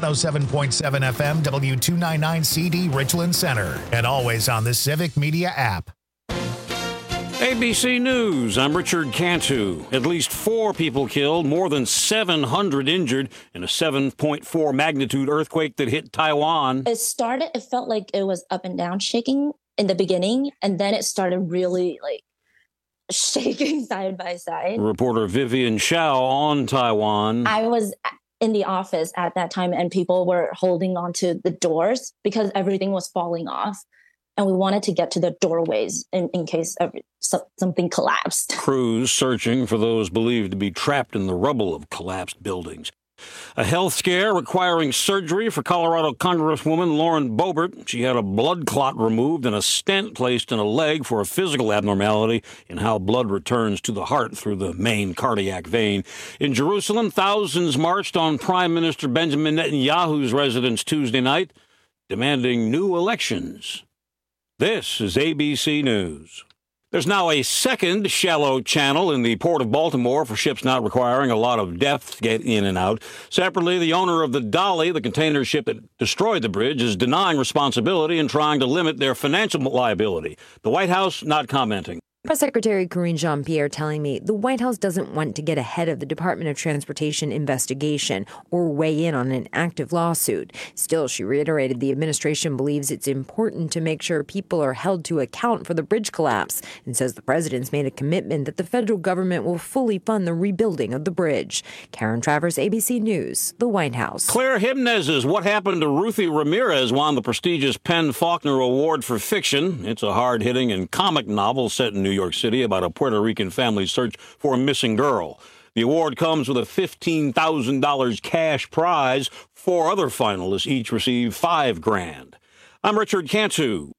107.7 FM, W299CD Richland Center, and always on the Civic Media app. ABC News, I'm Richard Cantu. At least 4 people killed, more than 700 injured in a 7.4 magnitude earthquake that hit Taiwan. It felt like it was up and down shaking in the beginning, and then it started really shaking side by side. Reporter Vivian Shao on Taiwan. I was in the office at that time, and people were holding onto the doors because everything was falling off. And we wanted to get to the doorways in case something collapsed. Crews searching for those believed to be trapped in the rubble of collapsed buildings. A health scare requiring surgery for Colorado Congresswoman Lauren Boebert. She had a blood clot removed and a stent placed in a leg for a physical abnormality in how blood returns to the heart through the main cardiac vein. In Jerusalem, thousands marched on Prime Minister Benjamin Netanyahu's residence Tuesday night, demanding new elections. This is ABC News. There's now a second shallow channel in the Port of Baltimore for ships not requiring a lot of depth to get in and out. Separately, the owner of the Dolly, the container ship that destroyed the bridge, is denying responsibility and trying to limit their financial liability. The White House not commenting. Press Secretary Karine Jean-Pierre telling me the White House doesn't want to get ahead of the Department of Transportation investigation or weigh in on an active lawsuit. Still, she reiterated the administration believes it's important to make sure people are held to account for the bridge collapse and says the president's made a commitment that the federal government will fully fund the rebuilding of the bridge. Karen Travers, ABC News, the White House. Claire Jimenez's What Happened to Ruthie Ramirez won the prestigious Penn Faulkner Award for Fiction. It's a hard-hitting and comic novel set in New York City about a Puerto Rican family's search for a missing girl. The award comes with a $15,000 cash prize. 4 other finalists each receive $5,000. I'm Richard Cantu,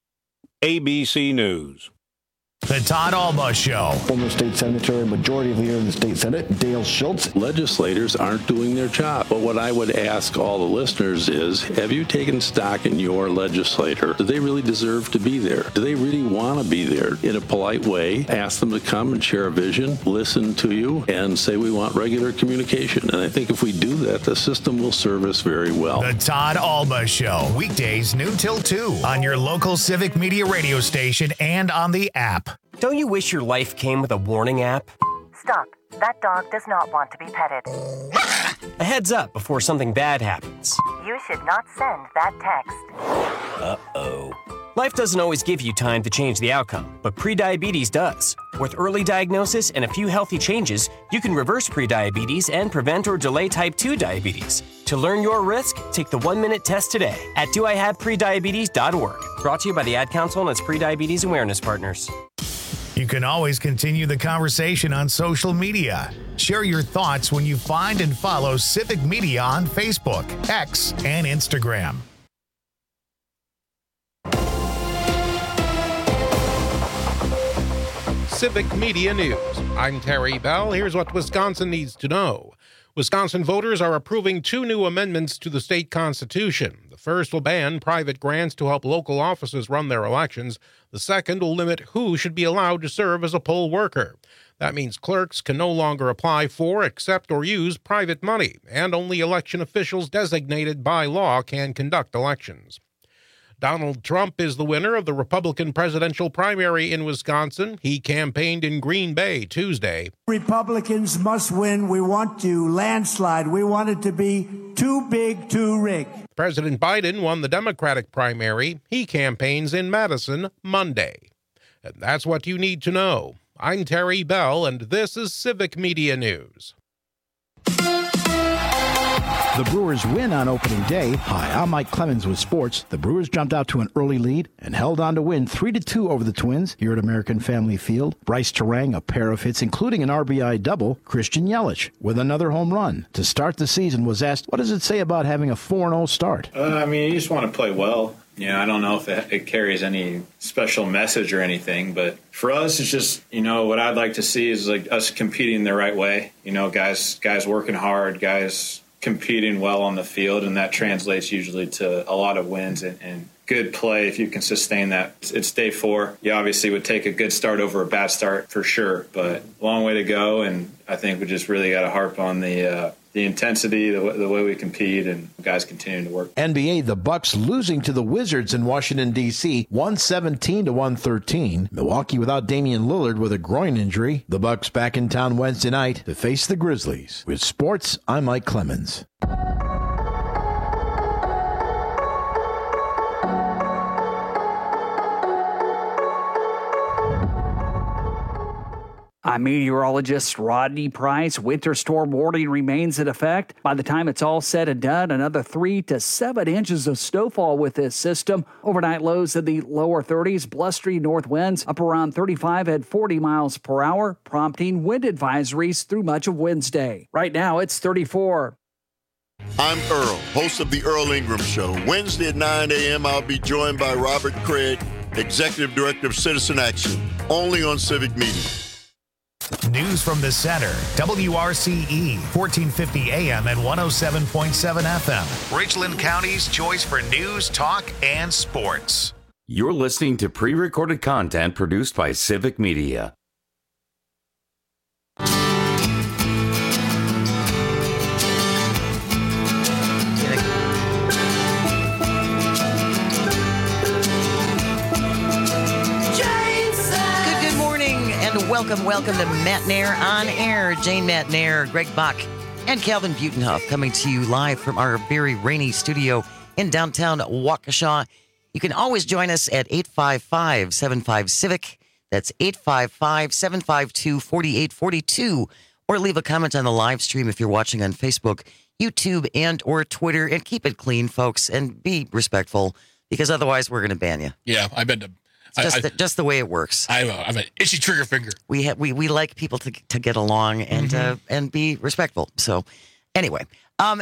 ABC News. The Todd Alba Show. Former state senator and majority leader in the state Senate, Dale Schultz. Legislators aren't doing their job. But what I would ask all the listeners is, have you taken stock in your legislator? Do they really deserve to be there? Do they really want to be there? In a polite way, ask them to come and share a vision, listen to you, and say we want regular communication. And I think if we do that, the system will serve us very well. The Todd Alba Show. Weekdays noon till 2 on your local Civic Media radio station and on the app. Don't you wish your life came with a warning app? Stop. That dog does not want to be petted. A heads up before something bad happens. You should not send that text. Uh-oh. Life doesn't always give you time to change the outcome, but prediabetes does. With early diagnosis and a few healthy changes, you can reverse prediabetes and prevent or delay type 2 diabetes. To learn your risk, take the 1-minute test today at doihaveprediabetes.org. Brought to you by the Ad Council and its prediabetes awareness partners. You can always continue the conversation on social media. Share your thoughts when you find and follow Civic Media on Facebook, X, and Instagram. Civic Media News. I'm Terry Bell. Here's what Wisconsin needs to know. Wisconsin voters are approving 2 new amendments to the state constitution. The first will ban private grants to help local offices run their elections. The second will limit who should be allowed to serve as a poll worker. That means clerks can no longer apply for, accept, or use private money, and only election officials designated by law can conduct elections. Donald Trump is the winner of the Republican presidential primary in Wisconsin. He campaigned in Green Bay Tuesday. Republicans must win. We want to landslide. We want it to be too big, too rigged. President Biden won the Democratic primary. He campaigns in Madison Monday. And that's what you need to know. I'm Terry Bell, and this is Civic Media News. The Brewers win on opening day. Hi, I'm Mike Clemens with sports. The Brewers jumped out to an early lead and held on to win 3-2 over the Twins here at American Family Field. Bryce Terang, a pair of hits, including an RBI double. Christian Yelich with another home run. To start the season was asked, what does it say about having a 4-0 start? You just want to play well. I don't know if it carries any special message or anything, but for us, it's just, what I'd like to see is like us competing the right way. Guys working hard, guys competing well on the field, and that translates usually to a lot of wins and good play if you can sustain that. It's day 4. You obviously would take a good start over a bad start for sure, but long way to go, and I think we just really got to harp on the the intensity, the way we compete, and guys continuing to work. NBA, the Bucks losing to the Wizards in Washington, D.C., 117-113. Milwaukee without Damian Lillard with a groin injury. The Bucks back in town Wednesday night to face the Grizzlies. With sports, I'm Mike Clemens. I'm meteorologist Rodney Price. Winter storm warning remains in effect. By the time it's all said and done, another 3 to 7 inches of snowfall with this system. Overnight lows in the lower 30s, blustery north winds up around 35 at 40 miles per hour, prompting wind advisories through much of Wednesday. Right now, it's 34. I'm Earl, host of The Earl Ingram Show. Wednesday at 9 a.m., I'll be joined by Robert Craig, Executive Director of Citizen Action, only on Civic Media. News from the center. WRCE, 1450 AM and 107.7 FM. Richland County's choice for news, talk, and sports. You're listening to pre-recorded content produced by Civic Media. Welcome to Matt Nair on Air. Jane Matt Nair, Greg Bach, and Calvin Butenhoff coming to you live from our very rainy studio in downtown Waukesha. You can always join us at 855-75-CIVIC. That's 855-752-4842. Or leave a comment on the live stream if you're watching on Facebook, YouTube, and or Twitter. And keep it clean, folks, and be respectful, because otherwise we're going to ban you. Yeah, I've been to... Just the way it works. I have an itchy trigger finger. We like people to get along and be respectful. So, anyway, coming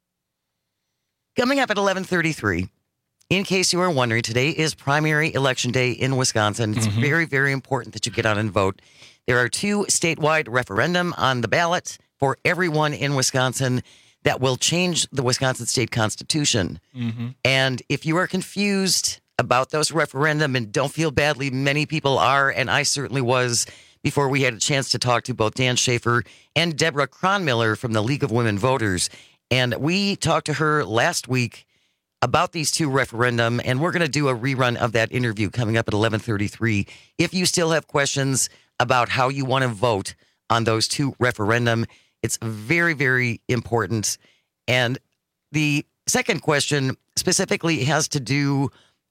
up at 11:33. In case you are wondering, today is primary election day in Wisconsin. It's very, very important that you get out and vote. There are 2 statewide referendum on the ballot for everyone in Wisconsin that will change the Wisconsin state constitution. And if you are confused about those referendum, and don't feel badly, many people are, and I certainly was before we had a chance to talk to both Dan Schaefer and Deborah Cronmiller from the League of Women Voters. And we talked to her last week about these 2 referendum, and we're going to do a rerun of that interview coming up at 11:33. If you still have questions about how you want to vote on those 2 referendum, it's very, very important. And the second question specifically has to do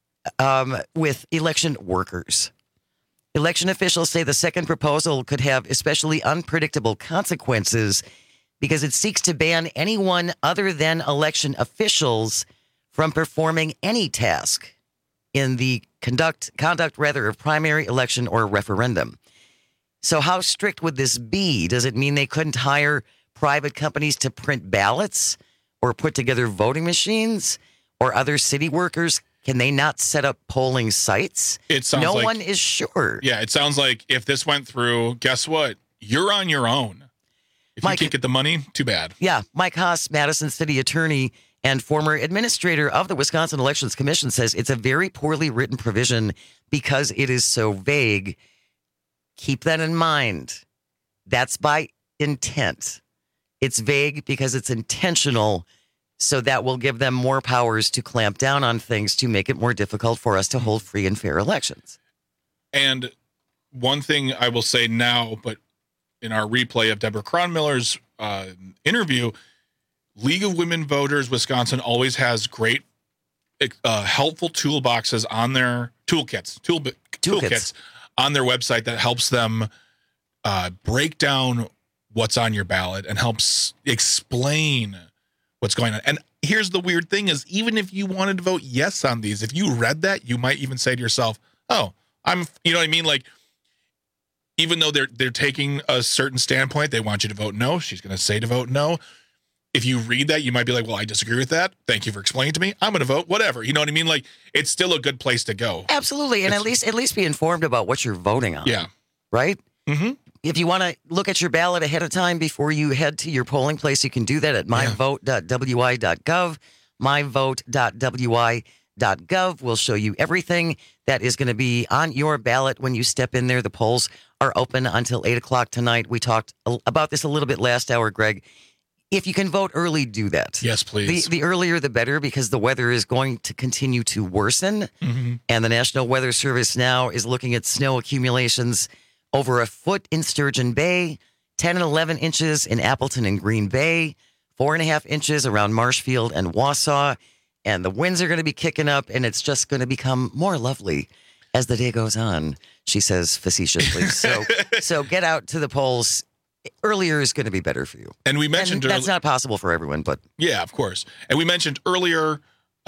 with election workers. Election officials say the second proposal could have especially unpredictable consequences because it seeks to ban anyone other than election officials from performing any task in the conduct of primary election or referendum. So how strict would this be? Does it mean they couldn't hire private companies to print ballots or put together voting machines, or other city workers? Can they not set up polling sites? It sounds no one is sure. Yeah, it sounds like if this went through, guess what? You're on your own. If you can't get the money, too bad. Yeah, Mike Haas, Madison City Attorney and former administrator of the Wisconsin Elections Commission, says it's a very poorly written provision because it is so vague. Keep that in mind. That's by intent. It's vague because it's intentional. So that will give them more powers to clamp down on things to make it more difficult for us to hold free and fair elections. And one thing I will say now, but in our replay of Deborah Cronmiller's interview, League of Women Voters Wisconsin always has great, helpful toolboxes on their toolkits on their website that helps them break down what's on your ballot and helps explain what's going on. And here's the weird thing is, even if you wanted to vote yes on these, if you read that, you might even say to yourself, oh, you know what I mean? Like, even though they're taking a certain standpoint, they want you to vote no. She's going to say to vote no. If you read that, you might be like, well, I disagree with that. Thank you for explaining to me. I'm going to vote whatever. You know what I mean? Like, it's still a good place to go. Absolutely. And at least be informed about what you're voting on. Yeah. Right? If you want to look at your ballot ahead of time before you head to your polling place, you can do that at myvote.wi.gov. Myvote.wi.gov will show you everything that is going to be on your ballot when you step in there. The polls are open until 8 o'clock tonight. We talked about this a little bit last hour, Greg. If you can vote early, do that. Yes, please. The earlier, the better, because the weather is going to continue to worsen. Mm-hmm. And the National Weather Service now is looking at snow accumulations over a foot in Sturgeon Bay, 10 and 11 inches in Appleton and Green Bay, 4.5 inches around Marshfield and Wausau. And the winds are going to be kicking up, and it's just going to become more lovely as the day goes on, she says facetiously. So get out to the polls. Earlier is going to be better for you. And we mentioned that's not possible for everyone, but yeah, of course. And we mentioned earlier,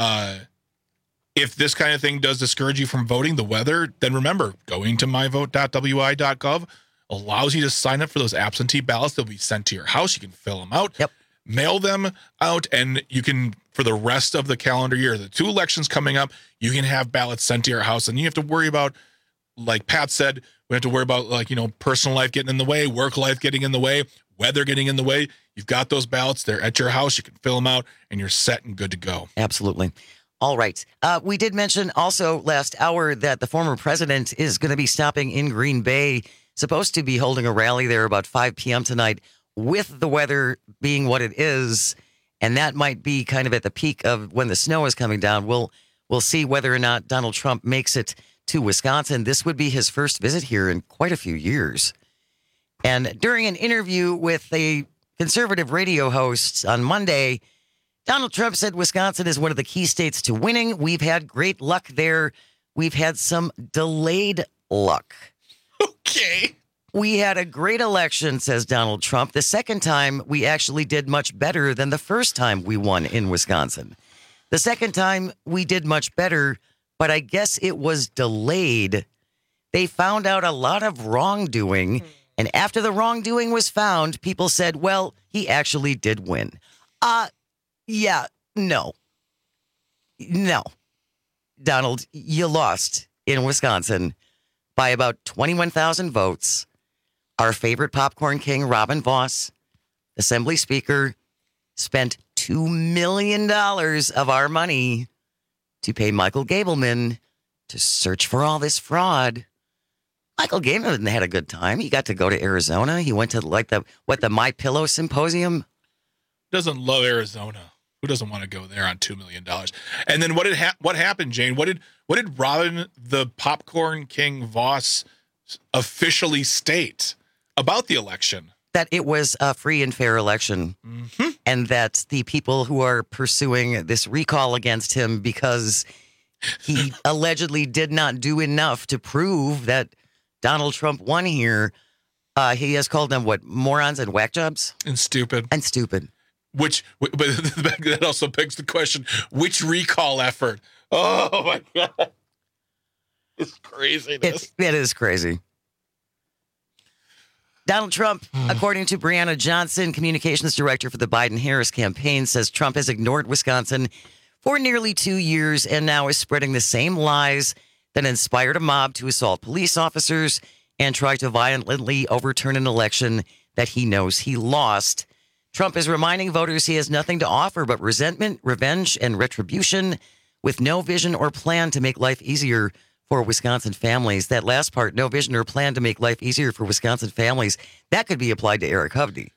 if this kind of thing does discourage you from voting, the weather, then remember, going to myvote.wi.gov allows you to sign up for those absentee ballots. They'll be sent to your house. You can fill them out, mail them out, and you can, for the rest of the calendar year, the 2 elections coming up, you can have ballots sent to your house. And you have to worry about, like Pat said, we have to worry about, like, personal life getting in the way, work life getting in the way, weather getting in the way. You've got those ballots. They're at your house. You can fill them out, and you're set and good to go. Absolutely. All right. We did mention also last hour that the former president is going to be stopping in Green Bay, supposed to be holding a rally there about 5 p.m. tonight, with the weather being what it is. And that might be kind of at the peak of when the snow is coming down. We'll see whether or not Donald Trump makes it to Wisconsin. This would be his first visit here in quite a few years. And during an interview with a conservative radio host on Monday, Donald Trump said Wisconsin is one of the key states to winning. We've had great luck there. We've had some delayed luck. Okay. We had a great election, says Donald Trump. The second time, we actually did much better than the first time we won in Wisconsin. The second time, we did much better, but I guess it was delayed. They found out a lot of wrongdoing, and after the wrongdoing was found, people said, well, he actually did win. Yeah, no. Donald, you lost in Wisconsin by about 21,000 votes. Our favorite popcorn king, Robin Vos, Assembly Speaker, spent $2 million of our money to pay Michael Gableman to search for all this fraud. Michael Gableman had a good time. He got to go to Arizona. He went to the MyPillow Symposium. Doesn't love Arizona. Who doesn't want to go there on $2 million? And then what happened, Jane? What did Robin the Popcorn King Vos officially state about the election? That it was a free and fair election, and that the people who are pursuing this recall against him because he allegedly did not do enough to prove that Donald Trump won here, he has called them, morons and whack jobs? And stupid. But that also begs the question, which recall effort? Oh, my God. It's craziness. It is crazy. Donald Trump, according to Brianna Johnson, communications director for the Biden-Harris campaign, says Trump has ignored Wisconsin for nearly 2 years and now is spreading the same lies that inspired a mob to assault police officers and try to violently overturn an election that he knows he lost. Trump is reminding voters he has nothing to offer but resentment, revenge, and retribution, with no vision or plan to make life easier for Wisconsin families. That last part, no vision or plan to make life easier for Wisconsin families, that could be applied to Eric Hovde.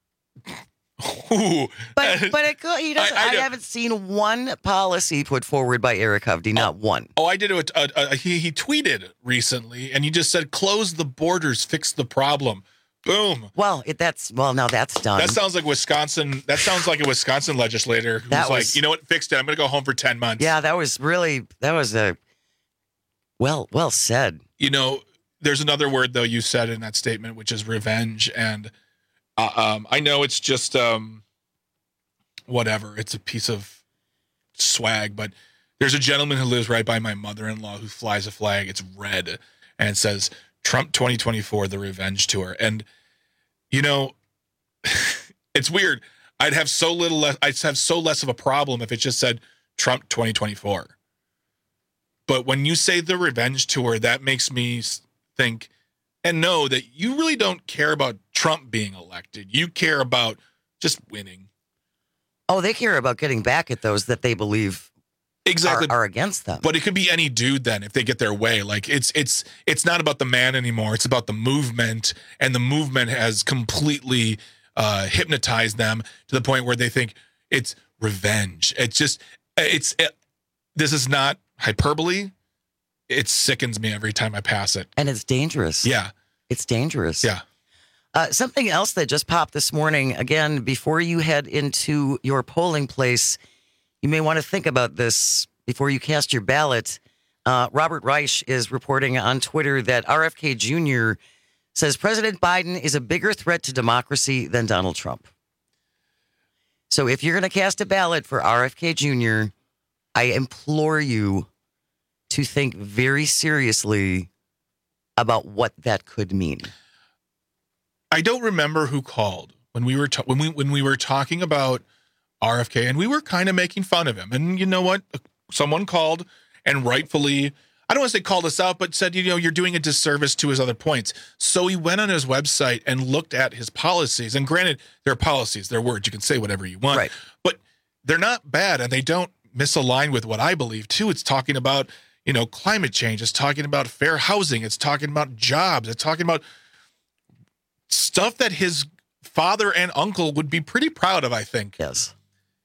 But it could, I haven't seen one policy put forward by Eric Hovde, not one. Oh, I did it. He tweeted recently, and he just said, "Close the borders, fix the problem." Boom. Well, now that's done. That sounds like Wisconsin. That sounds like a Wisconsin legislator who's like, you know what, fixed it. I'm going to go home for 10 months. Yeah, that was a well said. There's another word though you said in that statement, which is revenge, and I know it's just whatever. It's a piece of swag, but there's a gentleman who lives right by my mother-in-law who flies a flag. It's red and it says Trump 2024, the revenge tour. And it's weird. I'd have so less of a problem if it just said Trump 2024. But when you say the revenge tour, that makes me think and know that you really don't care about Trump being elected. You care about just winning. Oh, they care about getting back at those that they believe are against them. But it could be any dude then if they get their way. Like it's not about the man anymore. It's about the movement, and the movement has completely hypnotize them to the point where they think it's revenge. This is not hyperbole. It sickens me every time I pass it. And it's dangerous. Yeah. It's dangerous. Yeah. Something else that just popped this morning, again, before you head into your polling place, you may want to think about this before you cast your ballot. Robert Reich is reporting on Twitter that RFK Jr. says President Biden is a bigger threat to democracy than Donald Trump. So if you're going to cast a ballot for RFK Jr., I implore you to think very seriously about what that could mean. I don't remember who called when we were when we were talking about RFK, and we were kind of making fun of him. And you know what? Someone called and rightfully, I don't want to say called us out, but said, you're doing a disservice to his other points. So he went on his website and looked at his policies. And granted, they're policies, they're words. You can say whatever you want, right. But they're not bad, and they don't misalign with what I believe too. It's talking about, climate change. It's talking about fair housing. It's talking about jobs. It's talking about stuff that his father and uncle would be pretty proud of, I think. Yes.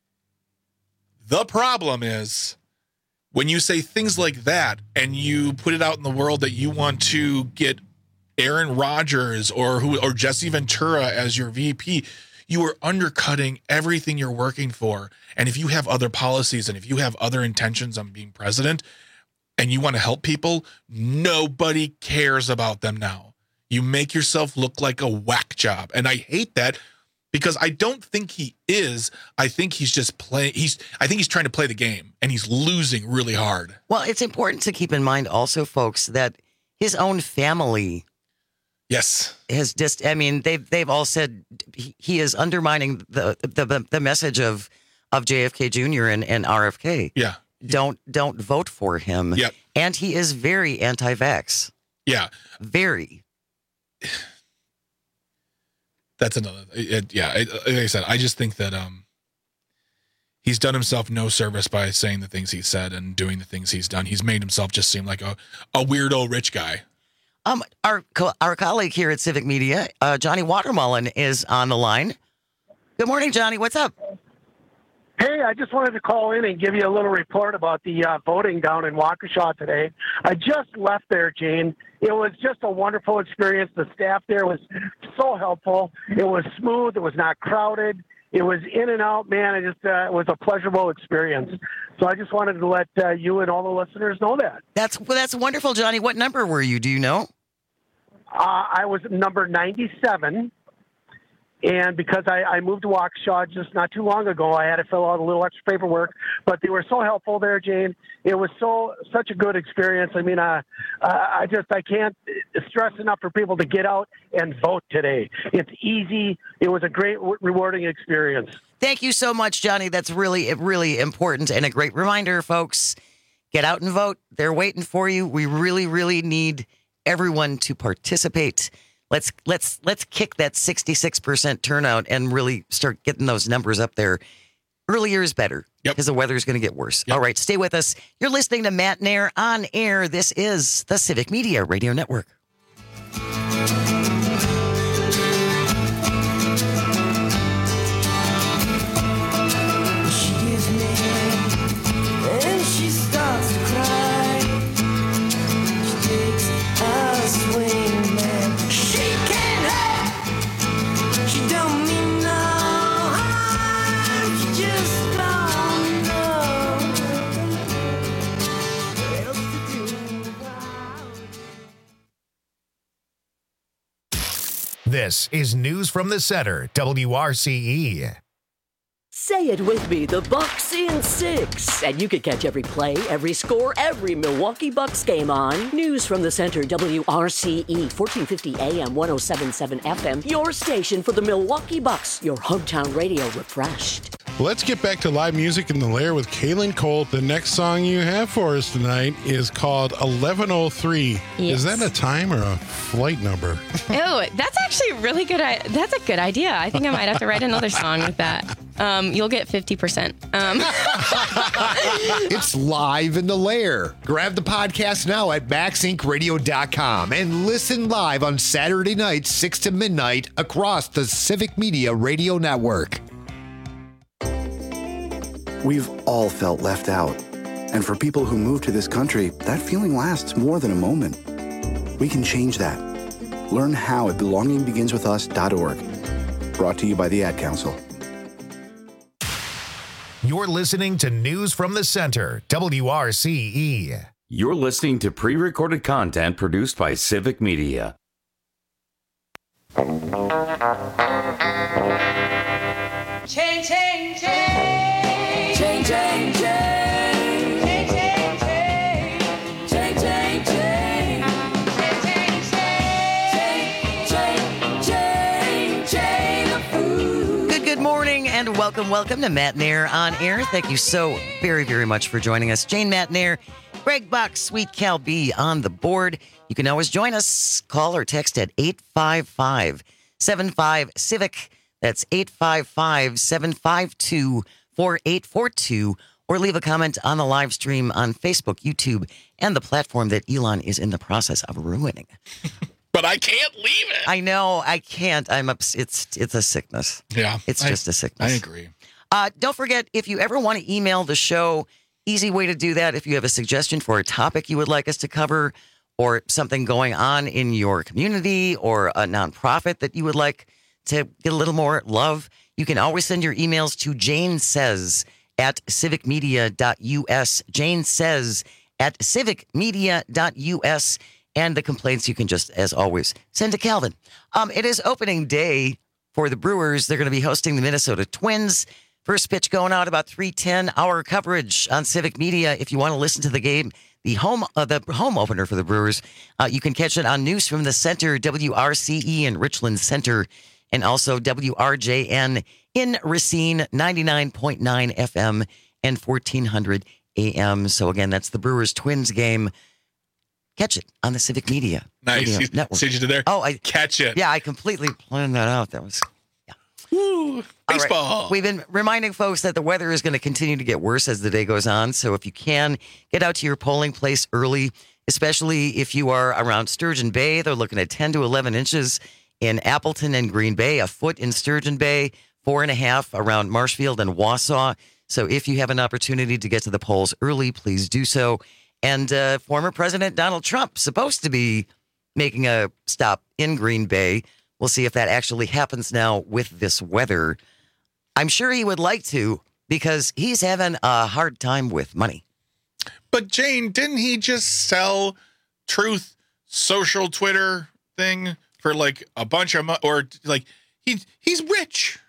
The problem is when you say things like that and you put it out in the world that you want to get Aaron Rodgers or Jesse Ventura as your VP, you are undercutting everything you're working for. And if you have other policies and if you have other intentions on being president and you want to help people, nobody cares about them now. You make yourself look like a whack job. And I hate that because I don't think he is. I think he's just playing. I think he's trying to play the game and he's losing really hard. Well, it's important to keep in mind also, folks, that his own family has just, they've all said he is undermining the message of JFK Jr. and RFK. Yeah. Don't vote for him. Yep. And he is very anti-vax. Yeah. Very. That's another. Like I said, I just think that he's done himself no service by saying the things he said and doing the things he's done. He's made himself just seem like a weirdo rich guy. Our colleague here at Civic Media, Johnny Watermullen, is on the line. Good morning, Johnny. What's up? Hey, I just wanted to call in and give you a little report about the voting down in Waukesha today. I just left there, Jane. It was just a wonderful experience. The staff there was so helpful. It was smooth. It was not crowded. It was in and out, man. It was a pleasurable experience. So I just wanted to let you and all the listeners know that. That's wonderful, Johnny. What number were you? Do you know? I was number 97. And because I moved to Waukesha just not too long ago, I had to fill out a little extra paperwork. But they were so helpful there, Jane. It was such a good experience. I mean, I can't stress enough for people to get out and vote today. It's easy. It was a great, rewarding experience. Thank you so much, Johnny. That's really, really important and a great reminder, folks. Get out and vote. They're waiting for you. We really, really need everyone to participate. Let's kick that 66% turnout and really start getting those numbers up there. Earlier is better because the weather is going to get worse. All right, stay with us. You're listening to Matt Nair on air. This is the Civic Media Radio Network. This is News from the Center, WRCE. Say it with me, the Bucks in 6. And you can catch every play, every score, every Milwaukee Bucks game on News from the Center, WRCE, 1450 AM, 107.7 FM, your station for the Milwaukee Bucks, your hometown radio refreshed. Let's get back to live music in the Lair with Kaylin Colt. The next song you have for us tonight is called 1103. Yes. Is that a time or a flight number? Oh, that's actually really good. That's a good idea. I think I might have to write another song with that. You'll get 50%. It's live in the lair. Grab the podcast now at MaxIncRadio.com and listen live on Saturday nights, 6 to midnight, across the Civic Media Radio Network. We've all felt left out. And for people who move to this country, that feeling lasts more than a moment. We can change that. Learn how at belongingbeginswithus.org. Brought to you by the Ad Council. You're listening to News from the Center, WRCE. You're listening to pre-recorded content produced by Civic Media. Chain, chain, chain. Chain, chain, chain. Chain, chain, chain. Chain, chain, chain. Chain, chain, chain. Good morning and welcome to Matt Nair on Air. Thank you so very, very much for joining us. Jane Matt Nair, Greg Buck, Sweet Cal B on the board. You can always join us. Call or text at 855-75-CIVIC. That's 855-752-4842. Or leave a comment on the live stream on Facebook, YouTube, and the platform that Elon is in the process of ruining. But I can't leave it. I know, I can't. It's a sickness. Yeah. It's just a sickness. I agree. Don't forget, if you ever want to email the show, easy way to do that. If you have a suggestion for a topic you would like us to cover or something going on in your community or a nonprofit that you would like to get a little more love, you can always send your emails to janesays@civicmedia.us. janesays@civicmedia.us. And the complaints you can just, as always, send to Calvin. It is opening day for the Brewers. They're going to be hosting the Minnesota Twins. First pitch going out about 3:10. Our coverage on Civic Media. If you want to listen to the game, the home opener for the Brewers, you can catch it on News from the Center, WRCE in Richland Center, and also WRJN in Racine, 99.9 FM and 1400 AM. So again, that's the Brewers Twins game. Catch it on the Civic Media Nice. Radio Network. See what you did there? Oh, catch it. Yeah, I completely planned that out. That was... Woo, baseball. All right. We've been reminding folks that the weather is going to continue to get worse as the day goes on. So if you can, get out to your polling place early, especially if you are around Sturgeon Bay. They're looking at 10 to 11 inches in Appleton and Green Bay, a foot in Sturgeon Bay, 4.5 around Marshfield and Wausau. So if you have an opportunity to get to the polls early, please do so. And former President Donald Trump supposed to be making a stop in Green Bay. We'll see if that actually happens now with this weather. I'm sure he would like to because he's having a hard time with money. But Jane, didn't he just sell Truth Social Twitter thing for like a bunch of money? Or like he's rich?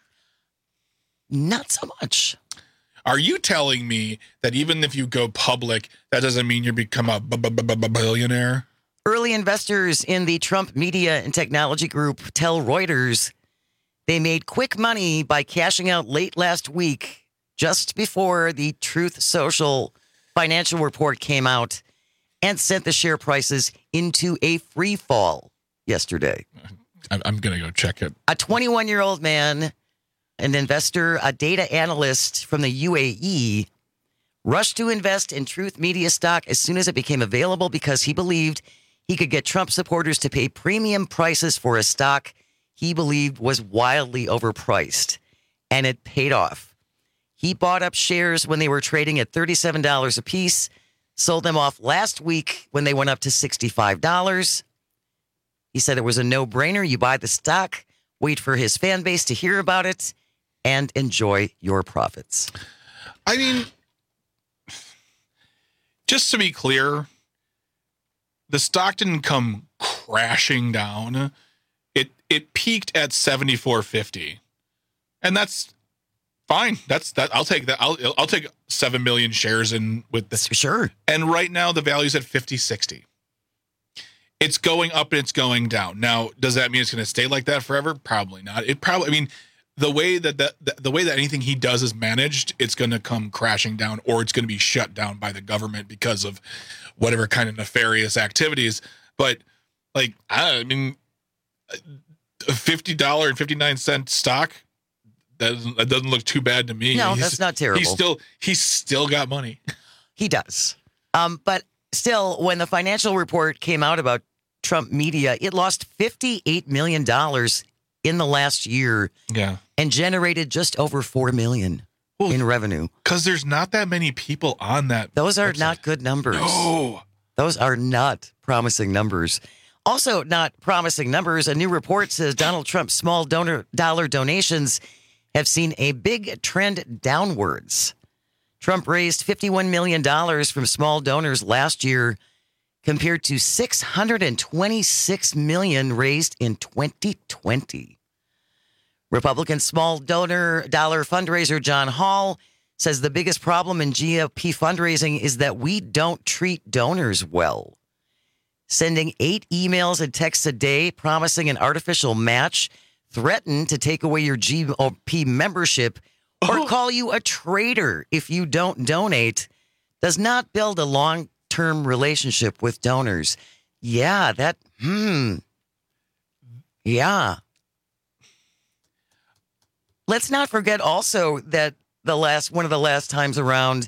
Not so much. Are you telling me that even if you go public, that doesn't mean you become a billionaire? Early investors in the Trump Media and Technology Group tell Reuters they made quick money by cashing out late last week, just before the Truth Social financial report came out, and sent the share prices into a free fall yesterday. I'm going to go check it. A 21-year-old man, an investor, a data analyst from the UAE, rushed to invest in Truth Media stock as soon as it became available because he believed he could get Trump supporters to pay premium prices for a stock he believed was wildly overpriced. And it paid off. He bought up shares when they were trading at $37 a piece, sold them off last week when they went up to $65. He said it was a no-brainer. You buy the stock, wait for his fan base to hear about it, and enjoy your profits. I mean, just to be clear, the stock didn't come crashing down. It peaked at $74.50, and that's fine. That's that. I'll take that. I'll take 7 million shares in with this. Sure. And right now the value's at 50.60. It's going up and it's going down. Now, does that mean it's going to stay like that forever? Probably not. It probably. I mean, the way that anything he does is managed, it's going to come crashing down, or it's going to be shut down by the government because of whatever kind of nefarious activities. But like, I mean, a $50.59 stock, that doesn't look too bad to me. No, that's not terrible. He's still got money. He does. But still, when the financial report came out about Trump media, it lost $58 million in the last year. Yeah. And generated just over $4 million in revenue. Because there's not that many people on that. Those are not good numbers. No. Those are not promising numbers. Also not promising numbers, a new report says Donald Trump's small dollar donations have seen a big trend downwards. Trump raised $51 million from small donors last year compared to $626 million raised in 2020. Republican small dollar fundraiser John Hall says the biggest problem in GOP fundraising is that we don't treat donors well. Sending 8 emails and texts a day promising an artificial match, threaten to take away your GOP membership, or call you a traitor if you don't donate does not build a long-term relationship with donors. Yeah, yeah. Let's not forget also that one of the last times around,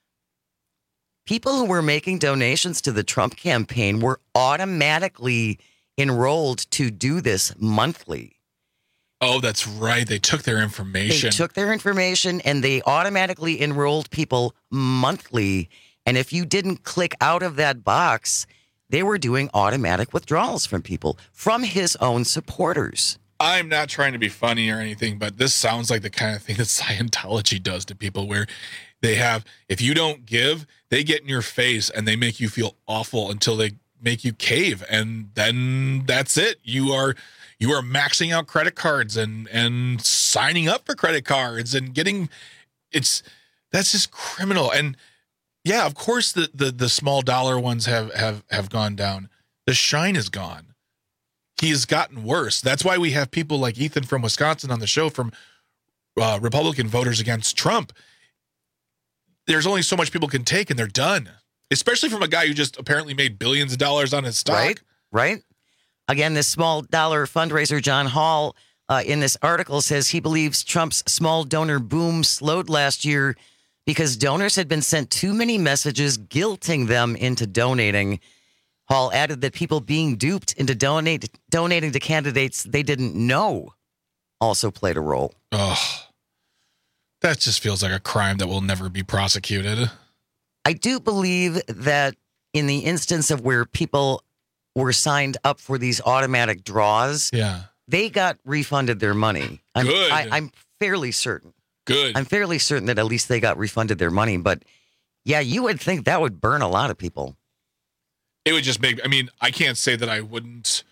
people who were making donations to the Trump campaign were automatically enrolled to do this monthly. Oh, that's right. They took their information. And they automatically enrolled people monthly. And if you didn't click out of that box, they were doing automatic withdrawals from people, from his own supporters. I'm not trying to be funny or anything, but this sounds like the kind of thing that Scientology does to people, where they have, if you don't give, they get in your face and they make you feel awful until they make you cave. And then that's it. You are maxing out credit cards and signing up for credit cards and that's just criminal. And yeah, of course the small dollar ones have gone down. The shine is gone. He has gotten worse. That's why we have people like Ethan from Wisconsin on the show from Republican Voters Against Trump. There's only so much people can take and they're done, especially from a guy who just apparently made billions of dollars on his stock. Right. Again, this small dollar fundraiser, John Hall, in this article says he believes Trump's small donor boom slowed last year because donors had been sent too many messages guilting them into donating. Hall added that people being duped into donating to candidates they didn't know also played a role. Oh, that just feels like a crime that will never be prosecuted. I do believe that in the instance of where people were signed up for these automatic draws, they got refunded their money. I'm fairly certain. Good. I'm fairly certain that at least they got refunded their money. But yeah, you would think that would burn a lot of people. It would just I can't say that I wouldn't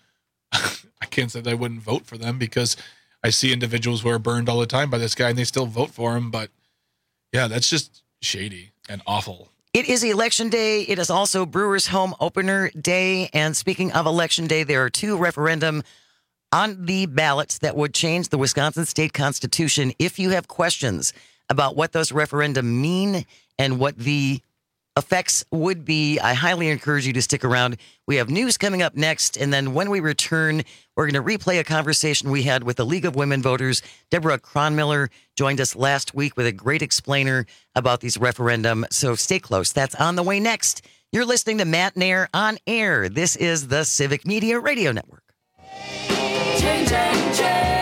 vote for them, because I see individuals who are burned all the time by this guy and they still vote for him. But yeah, that's just shady and awful. It is Election Day. It is also Brewers home opener day. And speaking of Election Day, there are 2 referendum on the ballots that would change the Wisconsin state constitution. If you have questions about what those referendum mean and what the effects would be, I highly encourage you to stick around. We have news coming up next, and then when we return, we're going to replay a conversation we had with the League of Women Voters. Deborah Cronmiller joined us last week with a great explainer about these referendum, so stay close. That's on the way next. You're listening to Matt Nair on air. This is the Civic Media Radio Network. Change, change, change.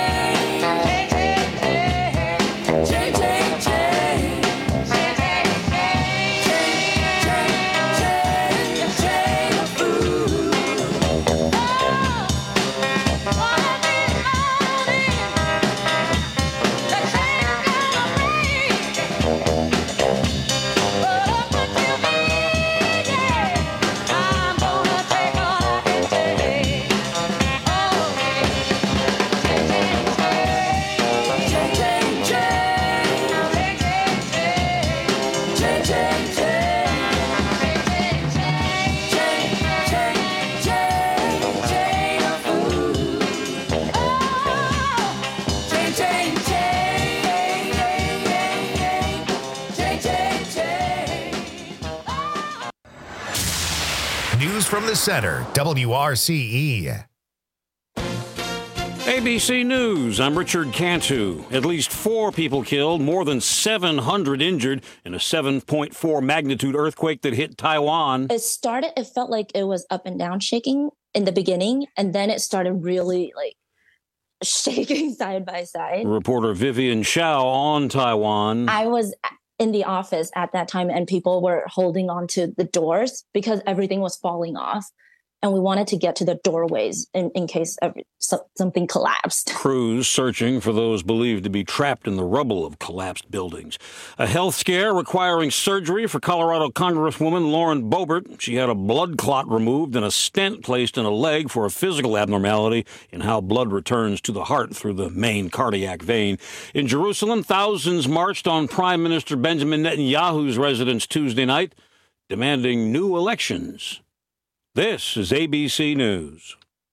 News from the Center, WRCE. Hey, ABC News, I'm Richard Cantu. At least 4 people killed, more than 700 injured in a 7.4 magnitude earthquake that hit Taiwan. It felt like it was up and down shaking in the beginning, and then it started really shaking side by side. Reporter Vivian Shao on Taiwan. I was in the office at that time, and people were holding on to the doors because everything was falling off. And we wanted to get to the doorways in case something collapsed. Crews searching for those believed to be trapped in the rubble of collapsed buildings. A health scare requiring surgery for Colorado Congresswoman Lauren Boebert. She had a blood clot removed and a stent placed in a leg for a physical abnormality in how blood returns to the heart through the main cardiac vein. In Jerusalem, thousands marched on Prime Minister Benjamin Netanyahu's residence Tuesday night, demanding new elections. This is ABC News.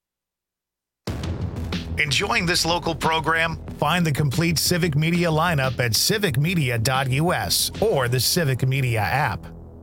Enjoying this local program? Find the complete Civic Media lineup at civicmedia.us or the Civic Media app.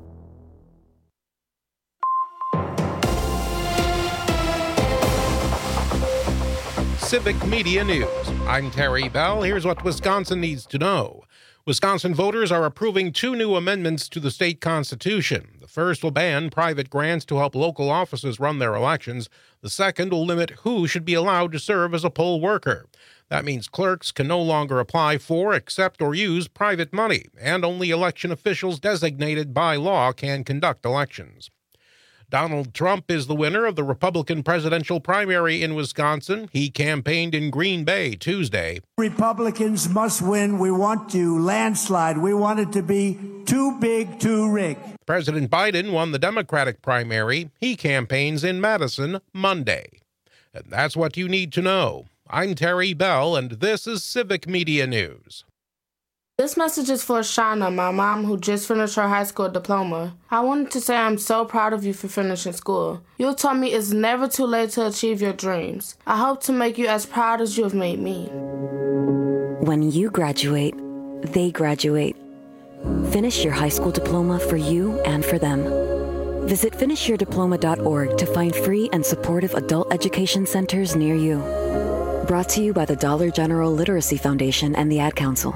Civic Media News. I'm Terry Bell. Here's what Wisconsin needs to know. Wisconsin voters are approving 2 new amendments to the state constitution. The first will ban private grants to help local offices run their elections. The second will limit who should be allowed to serve as a poll worker. That means clerks can no longer apply for, accept, or use private money, and only election officials designated by law can conduct elections. Donald Trump is the winner of the Republican presidential primary in Wisconsin. He campaigned in Green Bay Tuesday. Republicans must win. We want to landslide. We want it to be too big, too rigged. President Biden won the Democratic primary. He campaigns in Madison Monday. And that's what you need to know. I'm Terry Bell, and this is Civic Media News. This message is for Shauna, my mom, who just finished her high school diploma. I wanted to say I'm so proud of you for finishing school. You taught me it's never too late to achieve your dreams. I hope to make you as proud as you have made me. When you graduate, they graduate. Finish your high school diploma for you and for them. Visit finishyourdiploma.org to find free and supportive adult education centers near you. Brought to you by the Dollar General Literacy Foundation and the Ad Council.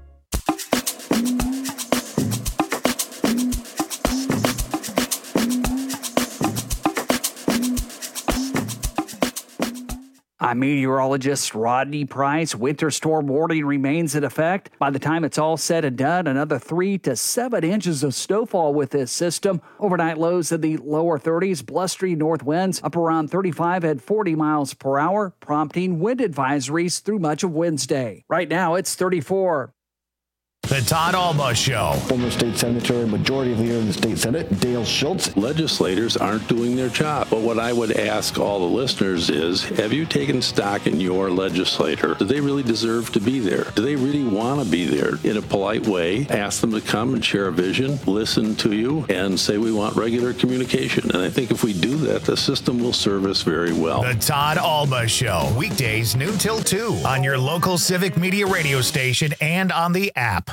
I'm meteorologist Rodney Price. Winter storm warning remains in effect. By the time it's all said and done, another 3 to 7 inches of snowfall with this system. Overnight lows in the lower 30s, blustery north winds up around 35 at 40 miles per hour, prompting wind advisories through much of Wednesday. Right now, it's 34. The Todd Alba Show. Former state senator and majority leader in the state senate, Dale Schultz. Legislators aren't doing their job. But what I would ask all the listeners is, have you taken stock in your legislator? Do they really deserve to be there? Do they really want to be there? In a polite way, ask them to come and share a vision, listen to you, and say we want regular communication. And I think if we do that, the system will serve us very well. The Todd Alba Show. Weekdays noon till 2 on your local Civic Media radio station and on the app.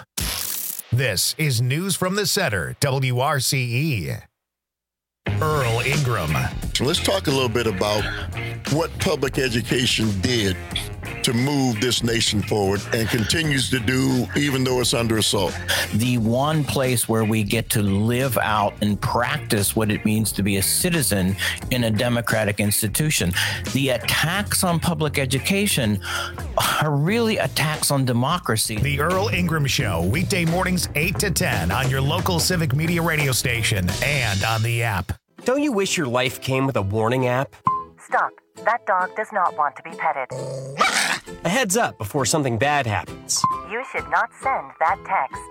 This is News from the Center, WRCE. Earl Ingram. So let's talk a little bit about what public education did to move this nation forward and continues to do even though it's under assault. The one place where we get to live out and practice what it means to be a citizen in a democratic institution. The attacks on public education are really attacks on democracy. The Earl Ingram Show, weekday mornings 8 to 10 on your local Civic Media radio station and on the app. Don't you wish your life came with a warning app? Stop. That dog does not want to be petted. A heads up before something bad happens. You should not send that text.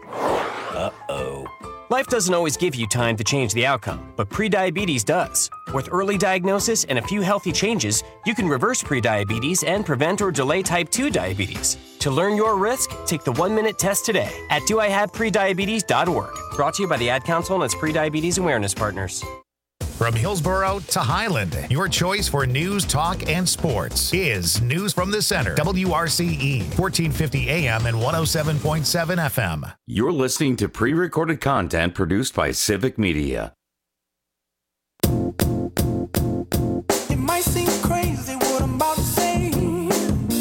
Uh-oh. Life doesn't always give you time to change the outcome, but prediabetes does. With early diagnosis and a few healthy changes, you can reverse prediabetes and prevent or delay type 2 diabetes. To learn your risk, take the 1-minute test today at doihaveprediabetes.org. Brought to you by the Ad Council and its prediabetes awareness partners. From Hillsborough to Highland, your choice for news, talk, and sports is News from the Center. WRCE, 1450 AM and 107.7 FM. You're listening to pre-recorded content produced by Civic Media. It might seem crazy what I'm about to say.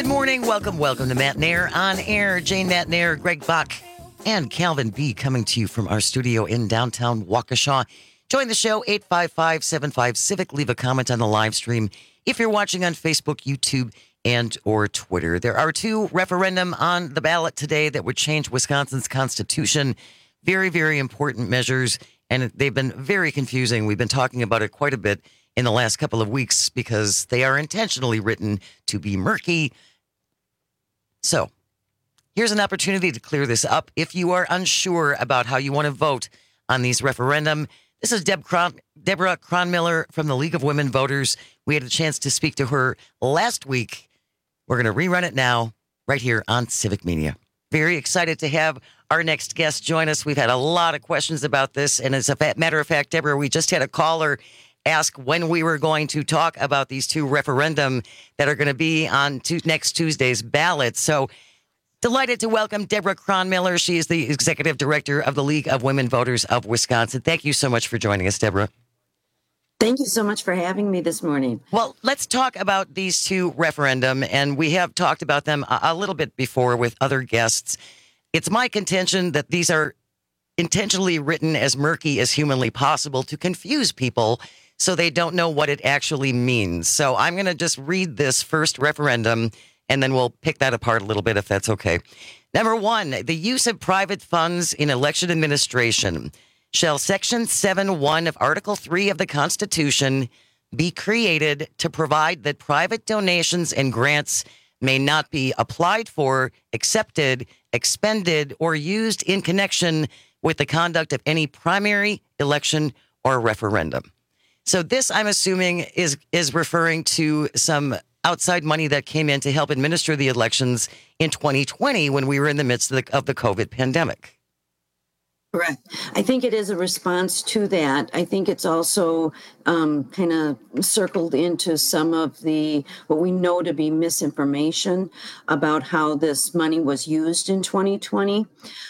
Good morning. Welcome to Matt Nair on air. Jane Matt Nair, Greg Bach, and Calvin B. coming to you from our studio in downtown Waukesha. Join the show, 855-75-CIVIC. Leave a comment on the live stream if you're watching on Facebook, YouTube, and or Twitter. There are two referendum on the ballot today that would change Wisconsin's constitution. Very, very important measures, and they've been very confusing. We've been talking about it quite a bit in the last couple of weeks because they are intentionally written to be murky. So here's an opportunity to clear this up. If you are unsure about how you want to vote on these referendum, this is Deborah Cronmiller from the League of Women Voters. We had a chance to speak to her last week. We're going to rerun it now right here on Civic Media. Very excited to have our next guest join us. We've had a lot of questions about this. And as a matter of fact, Deborah, we just had a caller ask when we were going to talk about these two referendum that are going to be on next Tuesday's ballot. So delighted to welcome Deborah Cronmiller. She is the executive director of the League of Women Voters of Wisconsin. Thank you so much for joining us, Deborah. Thank you so much for having me this morning. Well, let's talk about these two referendum, and we have talked about them a little bit before with other guests. It's my contention that these are intentionally written as murky as humanly possible to confuse people so they don't know what it actually means. So I'm going to just read this first referendum, and then we'll pick that apart a little bit if that's okay. Number one, the use of private funds in election administration. Shall Section 7.1 of Article 3 of the Constitution be created to provide that private donations and grants may not be applied for, accepted, expended, or used in connection with the conduct of any primary, election, or referendum. So this, I'm assuming, is referring to some outside money that came in to help administer the elections in 2020 when we were in the midst of the COVID pandemic. Correct. I think it is a response to that. I think it's also kind of circled into some of the what we know to be misinformation about how this money was used in 2020.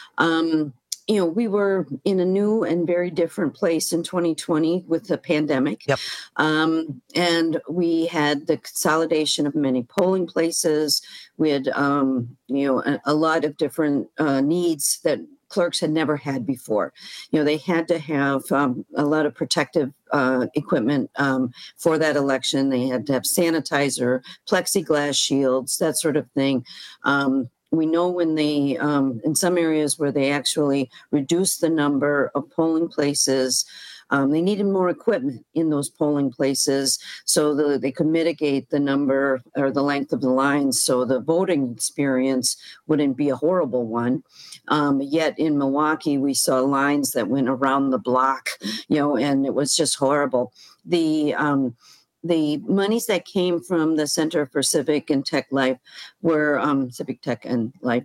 We were in a new and very different place in 2020 with the pandemic. Yep. And we had the consolidation of many polling places. We had, a lot of different needs that clerks had never had before. They had to have a lot of protective equipment for that election. They had to have sanitizer, plexiglass shields, that sort of thing. We know when they, in some areas where they actually reduced the number of polling places, they needed more equipment in those polling places so that they could mitigate the number or the length of the lines so the voting experience wouldn't be a horrible one. Yet in Milwaukee, we saw lines that went around the block, and it was just horrible. The monies that came from the Center for Civic and Tech Life were Civic Tech and Life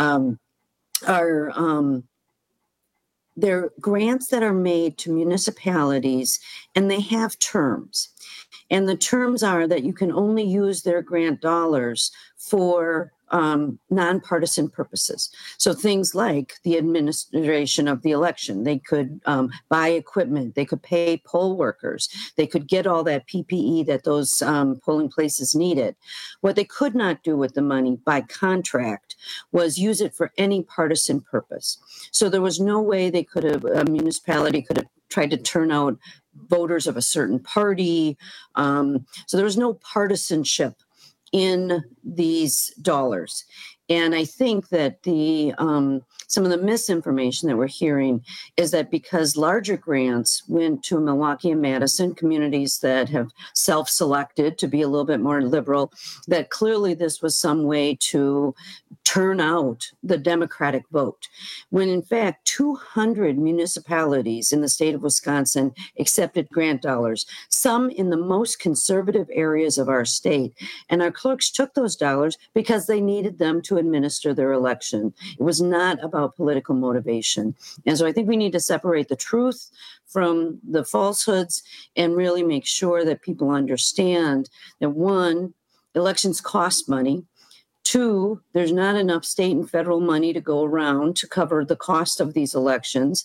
are they're grants that are made to municipalities, and they have terms. And the terms are that you can only use their grant dollars for nonpartisan purposes. So things like the administration of the election, they could buy equipment, they could pay poll workers, they could get all that PPE that those polling places needed. What they could not do with the money by contract was use it for any partisan purpose. So there was no way they could have, a municipality could have tried to turn out voters of a certain party. So there was no partisanship in these dollars. And I think that the some of the misinformation that we're hearing is that because larger grants went to Milwaukee and Madison, communities that have self-selected to be a little bit more liberal, that clearly this was some way to turn out the Democratic vote. When in fact, 200 municipalities in the state of Wisconsin accepted grant dollars, some in the most conservative areas of our state. And our clerks took those dollars because they needed them to administer their election. It was not about political motivation. And so I think we need to separate the truth from the falsehoods and really make sure that people understand that, one, elections cost money. Two, there's not enough state and federal money to go around to cover the cost of these elections.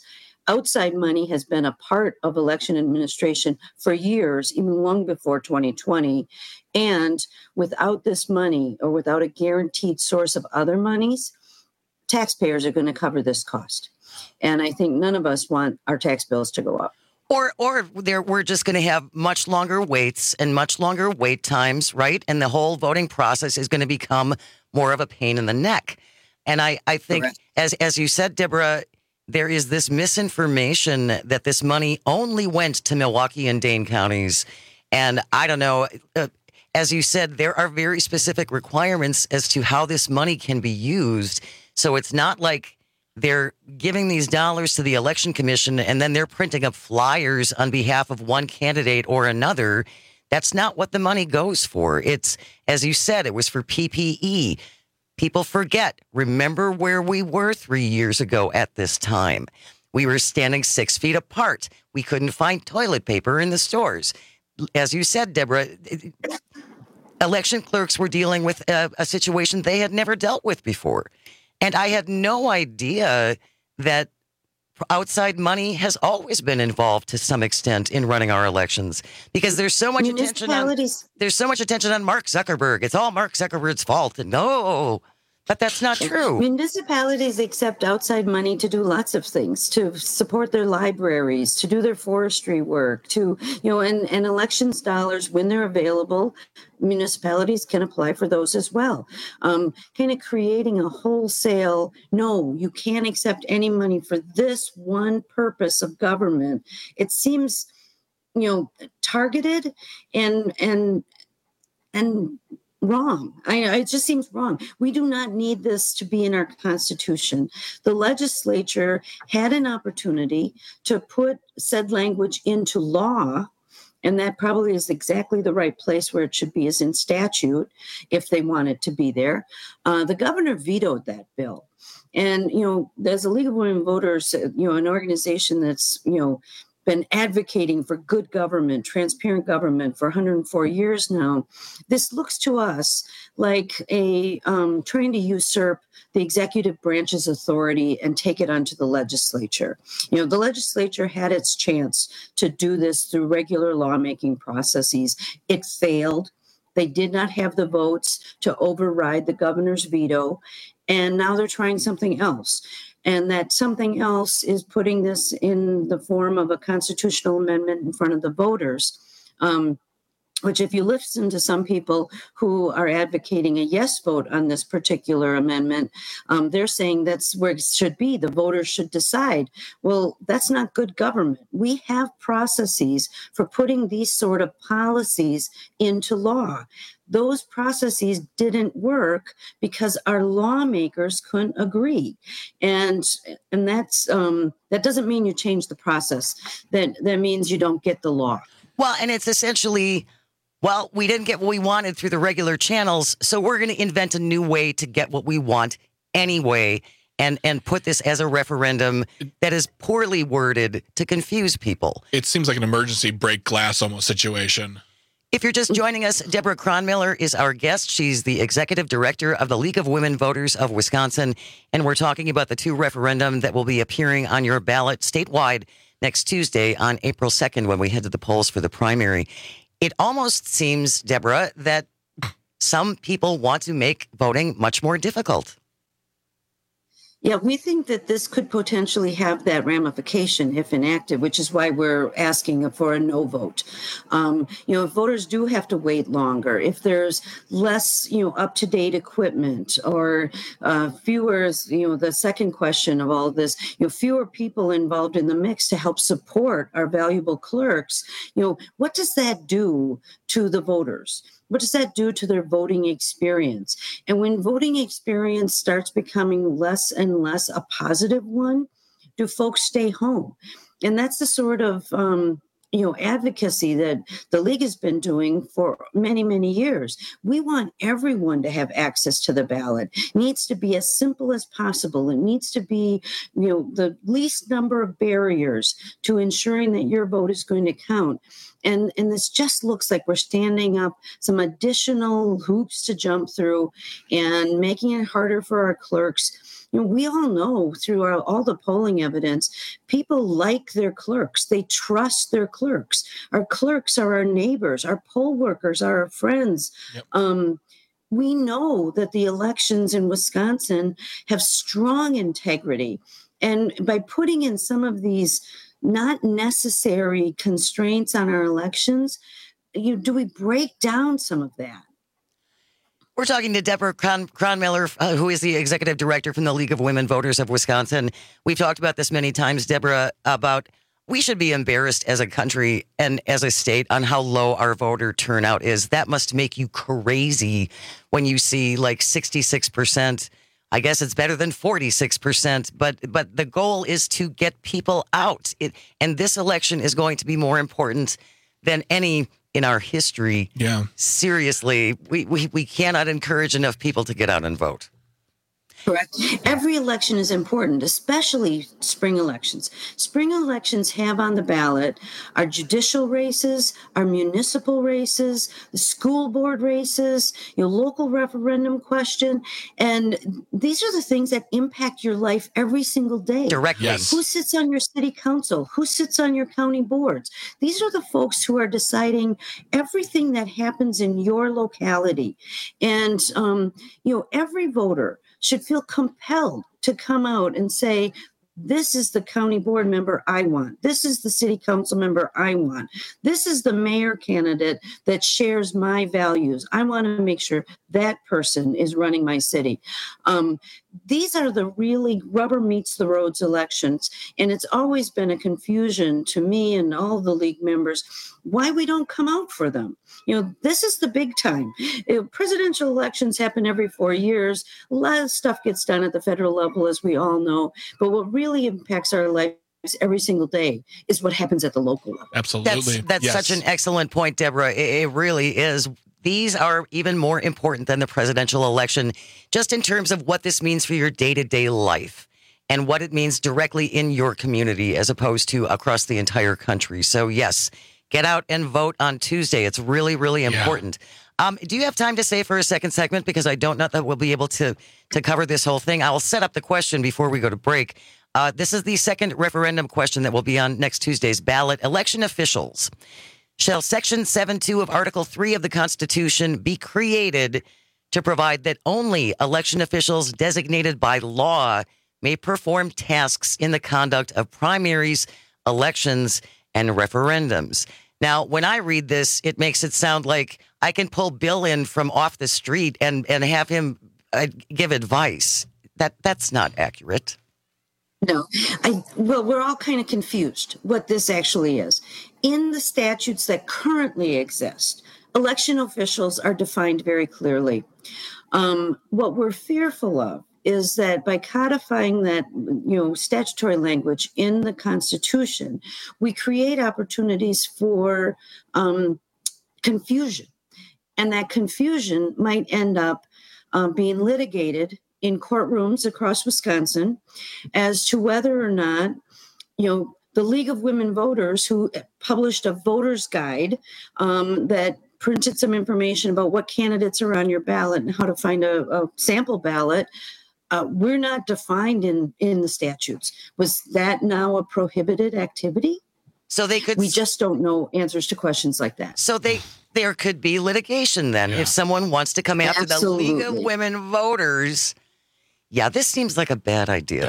outside money has been a part of election administration for years, even long before 2020. And without this money, or without a guaranteed source of other monies, taxpayers are going to cover this cost. And I think none of us want our tax bills to go up. Or we're just going to have much longer waits and much longer wait times, right? And the whole voting process is going to become more of a pain in the neck. And I think, as you said, Deborah, there is this misinformation that this money only went to Milwaukee and Dane counties. And I don't know, as you said, there are very specific requirements as to how this money can be used. So it's not like they're giving these dollars to the election commission and then they're printing up flyers on behalf of one candidate or another. That's not what the money goes for. It's, as you said, it was for PPE. People forget. Remember where we were 3 years ago at this time. We were standing 6 feet apart. We couldn't find toilet paper in the stores. As you said, Deborah, election clerks were dealing with a situation they had never dealt with before. And I had no idea that outside money has always been involved to some extent in running our elections, because there's so much attention on Mark Zuckerberg. It's all Mark Zuckerberg's fault. And no, but that's not true. Municipalities accept outside money to do lots of things, to support their libraries, to do their forestry work, to, and elections dollars, when they're available, municipalities can apply for those as well. Kind of creating a wholesale, no, you can't accept any money for this one purpose of government. It seems, targeted and wrong. It just seems wrong. We do not need this to be in our Constitution. The legislature had an opportunity to put said language into law, and that probably is exactly the right place where it should be, is in statute, if they want it to be there. The governor vetoed that bill. And, there's a League of Women Voters, an organization that's, been advocating for good government, transparent government for 104 years now. This looks to us like a trying to usurp the executive branch's authority and take it onto the legislature. The legislature had its chance to do this through regular lawmaking processes. It failed. They did not have the votes to override the governor's veto, and now they're trying something else. And that something else is putting this in the form of a constitutional amendment in front of the voters, which, if you listen to some people who are advocating a yes vote on this particular amendment, they're saying that's where it should be. The voters should decide. Well, that's not good government. We have processes for putting these sort of policies into law. Those processes didn't work because our lawmakers couldn't agree. And that's that doesn't mean you change the process. That means you don't get the law. Well, and it's essentially, well, we didn't get what we wanted through the regular channels, so we're going to invent a new way to get what we want anyway, and put this as a referendum that is poorly worded to confuse people. It seems like an emergency break glass almost situation. If you're just joining us, Deborah Kronmiller is our guest. She's the executive director of the League of Women Voters of Wisconsin, and we're talking about the two referendum that will be appearing on your ballot statewide next Tuesday on April 2nd when we head to the polls for the primary. It almost seems, Deborah, that some people want to make voting much more difficult. Yeah, we think that this could potentially have that ramification if enacted, which is why we're asking for a no vote. If voters do have to wait longer, if there's less, up-to-date equipment, or fewer, the second question of all of this, fewer people involved in the mix to help support our valuable clerks, what does that do to the voters? What does that do to their voting experience? And when voting experience starts becoming less and less a positive one, do folks stay home? And that's the sort of advocacy that the League has been doing for many, many years. We want everyone to have access to the ballot. It needs to be as simple as possible. It needs to be, the least number of barriers to ensuring that your vote is going to count. And this just looks like we're standing up some additional hoops to jump through and making it harder for our clerks. We all know through all the polling evidence, people like their clerks. They trust their clerks. Our clerks are our neighbors. Our poll workers are our friends. Yep. We know that the elections in Wisconsin have strong integrity. And by putting in some of these not necessary constraints on our elections, do we break down some of that? We're talking to Deborah Cronmiller, who is the executive director from the League of Women Voters of Wisconsin. We've talked about this many times, Deborah, about we should be embarrassed as a country and as a state on how low our voter turnout is. That must make you crazy when you see like 66%. I guess it's better than 46%, but the goal is to get people out. And this election is going to be more important than any in our history. Yeah. Seriously, we cannot encourage enough people to get out and vote. Correct. Every election is important, especially spring elections. Spring elections have on the ballot our judicial races, our municipal races, the school board races, local referendum question. And these are the things that impact your life every single day. Directly. Yes. Who sits on your city council? Who sits on your county boards? These are the folks who are deciding everything that happens in your locality. And, every voter should feel compelled to come out and say, this is the county board member I want. This is the city council member I want. This is the mayor candidate that shares my values. I want to make sure that person is running my city. These are the really rubber meets the roads elections. And it's always been a confusion to me and all the league members why we don't come out for them. This is the big time. Presidential elections happen every 4 years. A lot of stuff gets done at the federal level, as we all know. But what really impacts our lives every single day is what happens at the local level. Absolutely. That's yes. such an excellent point, Deborah. It really is. These are even more important than the presidential election, just in terms of what this means for your day-to-day life and what it means directly in your community as opposed to across the entire country. So, yes, get out and vote on Tuesday. It's really, really important. Yeah. Do you have time to stay for a second segment? Because I don't know that we'll be able to cover this whole thing. I'll set up the question before we go to break. This is the second referendum question that will be on next Tuesday's ballot. Election officials. Shall Section 7.2 of Article 3 of the Constitution be created to provide that only election officials designated by law may perform tasks in the conduct of primaries, elections, and referendums? Now, when I read this, it makes it sound like I can pull Bill in from off the street and have him give advice. That's not accurate. No, we're all kind of confused what this actually is. In the statutes that currently exist, election officials are defined very clearly. What we're fearful of is that by codifying that, statutory language in the Constitution, we create opportunities for confusion. And that confusion might end up being litigated in courtrooms across Wisconsin as to whether or not, the League of Women Voters, who published a voter's guide that printed some information about what candidates are on your ballot and how to find a sample ballot, we're not defined in the statutes. Was that now a prohibited activity? So they could. We just don't know answers to questions like that. So there could be litigation then if someone wants to come after the League of Women Voters. Yeah, this seems like a bad idea.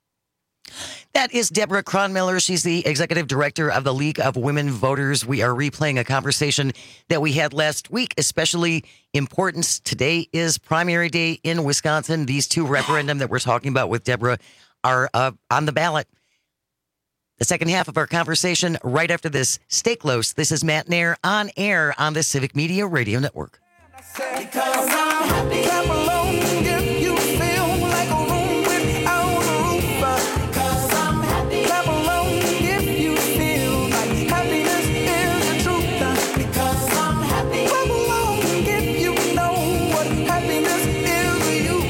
That is Deborah Cronmiller. She's the executive director of the League of Women Voters. We are replaying a conversation that we had last week, especially importance. Today is primary day in Wisconsin. These two referendum that we're talking about with Deborah are on the ballot. The second half of our conversation right after this. Stay close. This is Matt Nair on air on the Civic Media Radio Network. Because I'm happy. Clap along if you feel like a room without a roof. Because I'm happy. Clap along if you feel like happiness is the truth. Because I'm happy. Clap along if you know what happiness is to you.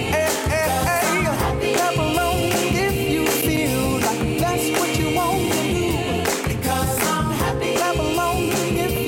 Clap along if you feel like that's what you want to do. Because I'm happy. Clap along if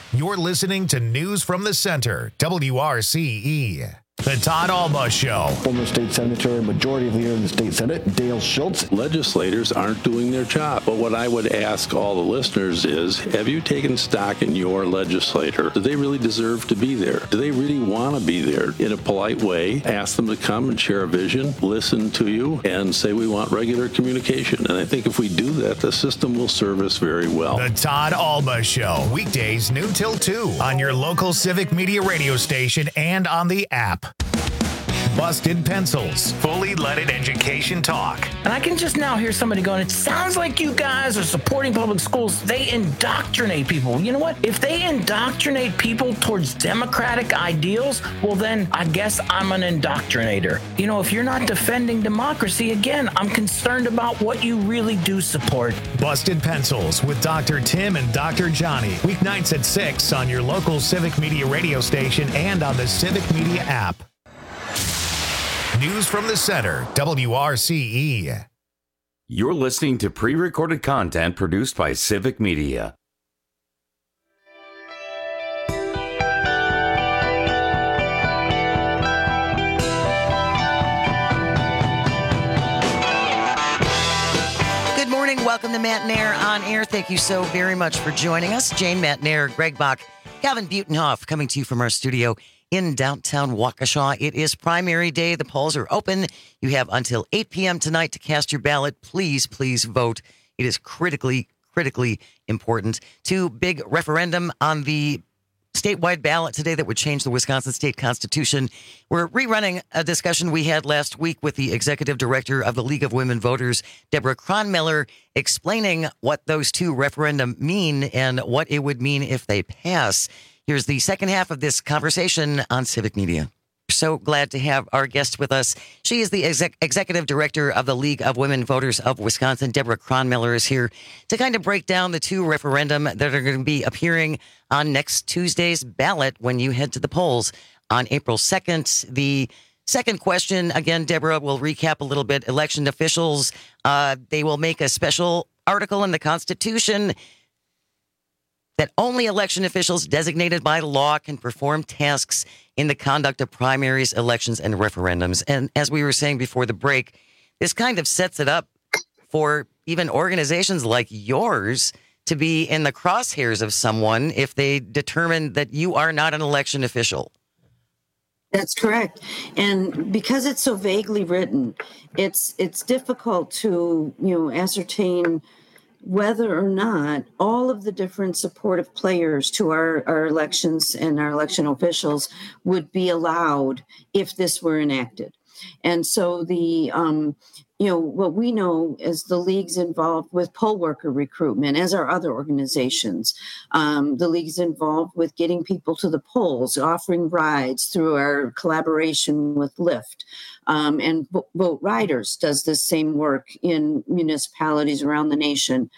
You're listening to News from the Center, WRCE. The Todd Alba Show. Former state senator, majority leader in the state senate, Dale Schultz. Legislators aren't doing their job. But what I would ask all the listeners is, have you taken stock in your legislator? Do they really deserve to be there? Do they really want to be there? In a polite way, ask them to come and share a vision, listen to you, and say we want regular communication. And I think if we do that, the system will serve us very well. The Todd Alba Show, weekdays noon till 2 on your local Civic Media radio station and on the app. Busted Pencils, fully leaded education talk. And I can just now hear somebody going, it sounds like you guys are supporting public schools. They indoctrinate people. You know what? If they indoctrinate people towards democratic ideals, well, then I guess I'm an indoctrinator. You know, if you're not defending democracy, again, I'm concerned about what you really do support. Busted Pencils with Dr. Tim and Dr. Johnny. Weeknights at 6 on your local Civic Media radio station and on the Civic Media app. News from the Center, WRCE. You're listening to pre-recorded content produced by Civic Media. Good morning. Welcome to Matt Nair on Air. Thank you so very much for joining us. Jane Matt Nair, Greg Bach, Calvin Butenhoff coming to you from our studio in downtown Waukesha. It is primary day. The polls are open. You have until 8 p.m. tonight to cast your ballot. Please, please vote. It is critically important. Two big referendum on the statewide ballot today that would change the Wisconsin state constitution. We're rerunning a discussion we had last week with the executive director of the League of Women Voters, Deborah Cronmiller, explaining what those two referendum mean and what it would mean if they pass. Here's the second half of this conversation on Civic Media. So glad to have our guest with us. She is the executive director of the League of Women Voters of Wisconsin. Deborah Cronmiller is here to kind of break down the two referendum that are going to be appearing on next Tuesday's ballot when you head to the polls on April 2nd. The second question, again, Deborah, will recap a little bit. Election officials, they will make a special article in the Constitution that only election officials designated by law can perform tasks in the conduct of primaries, elections, and referendums. And as we were saying before the break, this kind of sets it up for even organizations like yours to be in the crosshairs of someone if they determine that you are not an election official. That's correct. And because it's so vaguely written, it's difficult to, ascertain whether or not all of the different supportive players to our elections and our election officials would be allowed if this were enacted. And so what we know is the league's involved with poll worker recruitment, as are other organizations. The league's involved with getting people to the polls, offering rides through our collaboration with Lyft. And Vote Riders does this same work in municipalities around the nation.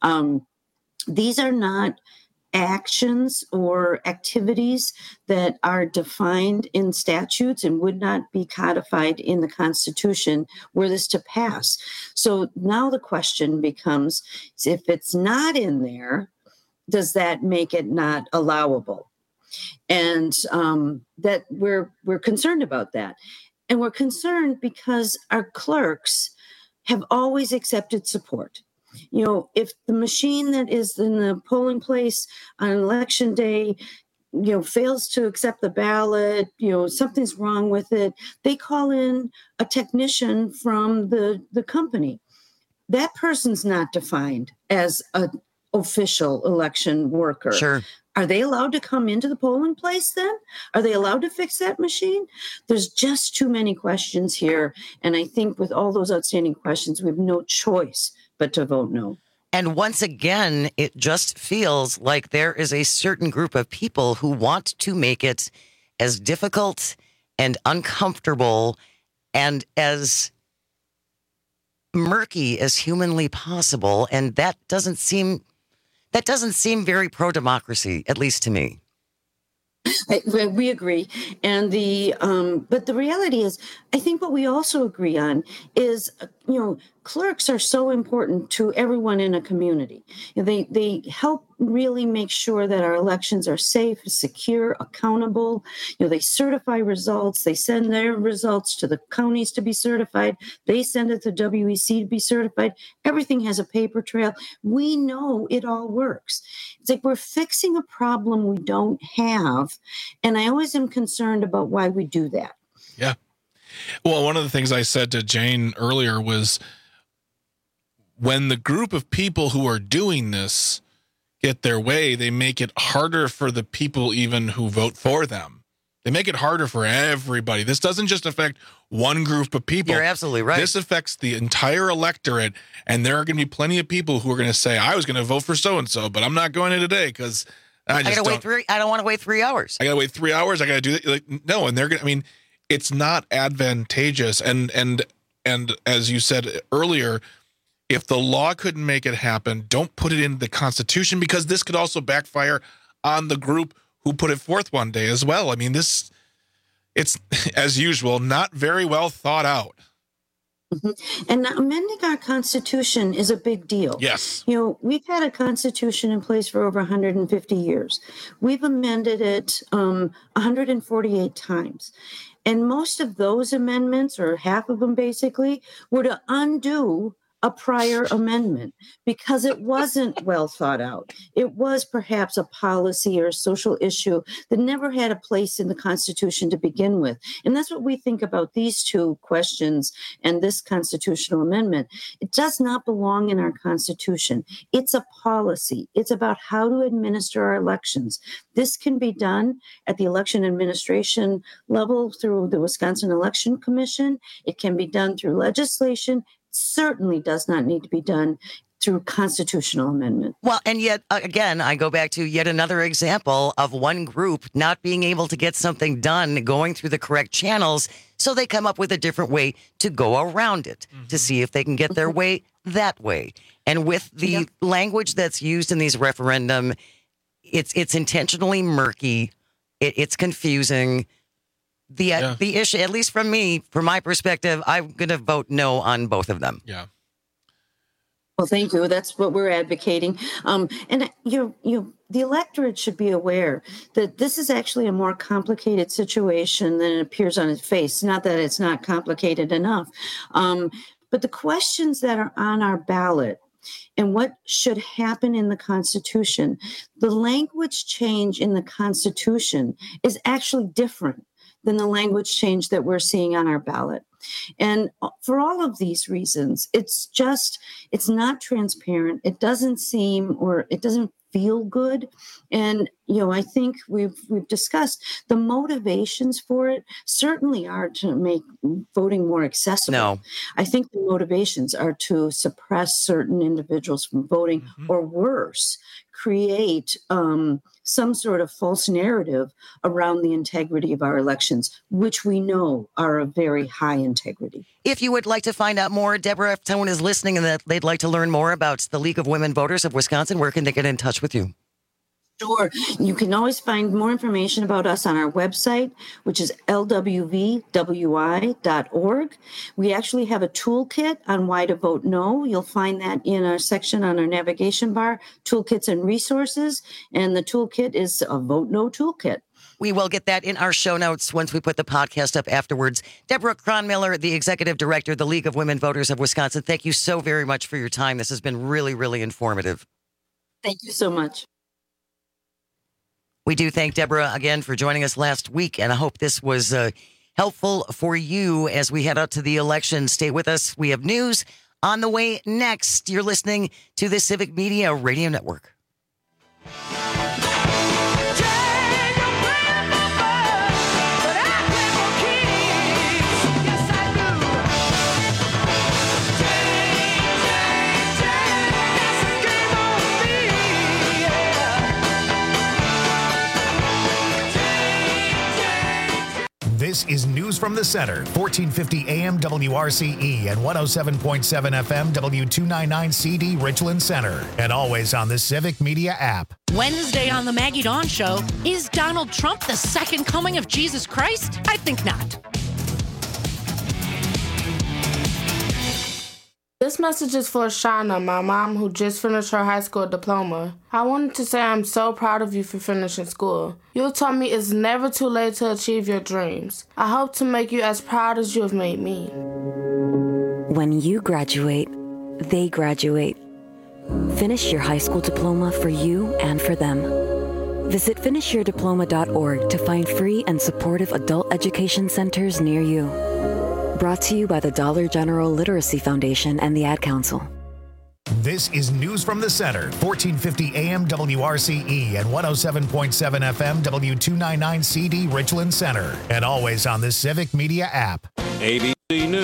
These are not actions or activities that are defined in statutes and would not be codified in the Constitution were this to pass. So now the question becomes, if it's not in there, does that make it not allowable? And that we're concerned about that. And we're concerned because our clerks have always accepted support. If the machine that is in the polling place on election day, fails to accept the ballot, something's wrong with it, they call in a technician from the company. That person's not defined as an official election worker. Sure. Are they allowed to come into the polling place then? Are they allowed to fix that machine? There's just too many questions here. And I think with all those outstanding questions, we have no choice but to vote no. And once again, it just feels like there is a certain group of people who want to make it as difficult and uncomfortable and as murky as humanly possible. And that doesn't seem very pro-democracy, at least to me. We agree. And but the reality is, I think what we also agree on is clerks are so important to everyone in a community. They help really make sure that our elections are safe, secure, accountable. They certify results. They send their results to the counties to be certified. They send it to WEC to be certified. Everything has a paper trail. We know it all works. It's like we're fixing a problem we don't have. And I always am concerned about why we do that. Yeah. Well, one of the things I said to Jane earlier was when the group of people who are doing this get their way, they make it harder for the people even who vote for them. They make it harder for everybody. This doesn't just affect one group of people. You're absolutely right. This affects the entire electorate, and there are going to be plenty of people who are going to say, I was going to vote for so-and-so, but I'm not going in today because I don't want to wait 3 hours. I got to wait 3 hours. I got to do that. No, and they're going to, it's not advantageous. And as you said earlier, if the law couldn't make it happen, don't put it in the Constitution, because this could also backfire on the group who put it forth one day as well. It's, as usual, not very well thought out. Mm-hmm. And amending our Constitution is a big deal. Yes. We've had a Constitution in place for over 150 years. We've amended it 148 times. And most of those amendments, or half of them basically, were to undo a prior amendment because it wasn't well thought out. It was perhaps a policy or a social issue that never had a place in the Constitution to begin with. And that's what we think about these two questions and this constitutional amendment. It does not belong in our Constitution. It's a policy. It's about how to administer our elections. This can be done at the election administration level through the Wisconsin Election Commission. It can be done through legislation. Certainly does not need to be done through constitutional amendment. Well, and yet, again, I go back to yet another example of one group not being able to get something done going through the correct channels, so they come up with a different way to go around it, to see if they can get their way that way. And with the language that's used in these referendum, it's intentionally murky, it's confusing. The issue, at least from my perspective, I'm going to vote no on both of them. Yeah. Well, thank you. That's what we're advocating. And the electorate should be aware that this is actually a more complicated situation than it appears on its face. Not that it's not complicated enough, but the questions that are on our ballot and what should happen in the Constitution, the language change in the Constitution is actually different than the language change that we're seeing on our ballot. And for all of these reasons, it's not transparent. It doesn't seem, or it doesn't feel good. And, I think we've discussed the motivations for it certainly are to make voting more accessible. No. I think the motivations are to suppress certain individuals from voting, or worse, create some sort of false narrative around the integrity of our elections, which we know are of very high integrity. If you would like to find out more, Deborah, if someone is listening and that they'd like to learn more about the League of Women Voters of Wisconsin, where can they get in touch with you? Sure. You can always find more information about us on our website, which is lwvwi.org. We actually have a toolkit on why to vote no. You'll find that in our section on our navigation bar, toolkits and resources. And the toolkit is a Vote No toolkit. We will get that in our show notes once we put the podcast up afterwards. Deborah Cronmiller, the Executive Director of the League of Women Voters of Wisconsin, thank you so very much for your time. This has been really, really informative. Thank you so much. We do thank Deborah again for joining us last week, and I hope this was helpful for you as we head out to the election. Stay with us. We have news on the way next. You're listening to the Civic Media Radio Network. This is News from the Center, 1450 AM WRCE and 107.7 FM W299CD Richland Center, and always on the Civic Media app. Wednesday on the Maggie Dawn Show, is Donald Trump the second coming of Jesus Christ? I think not. This message is for Shauna, my mom, who just finished her high school diploma. I wanted to say I'm so proud of you for finishing school. You told me it's never too late to achieve your dreams. I hope to make you as proud as you have made me. When you graduate, they graduate. Finish your high school diploma for you and for them. Visit finishyourdiploma.org to find free and supportive adult education centers near you. Brought to you by the Dollar General Literacy Foundation and the Ad Council. This is News from the Center, 1450 AM WRCE and 107.7 FM W299 CD Richland Center, and always on the Civic Media app. ABC News.